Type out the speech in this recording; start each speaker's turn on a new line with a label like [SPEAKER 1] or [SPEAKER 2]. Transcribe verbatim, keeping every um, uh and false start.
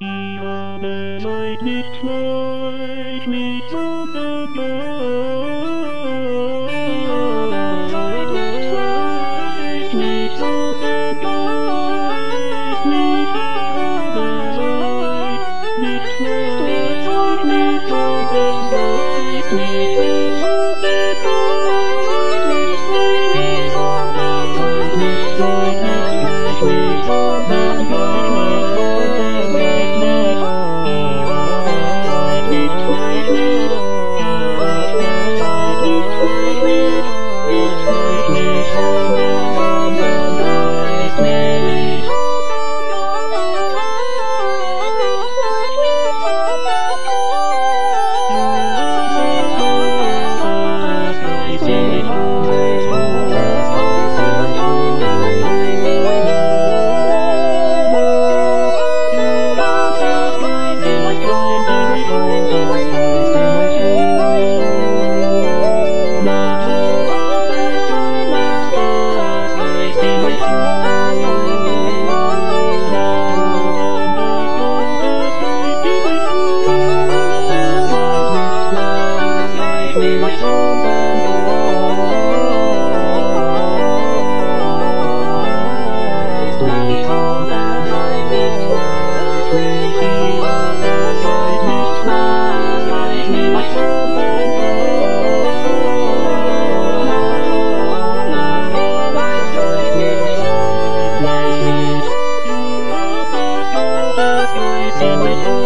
[SPEAKER 1] Ich habe Zeit nicht Zeit, mich zu begeistern. Ich habe Zeit nicht Zeit, mich zu begeistern. Ich habe Zeit nicht Zeit, mich zu begeistern. Ich habe Zeit nicht Zeit, mich zu With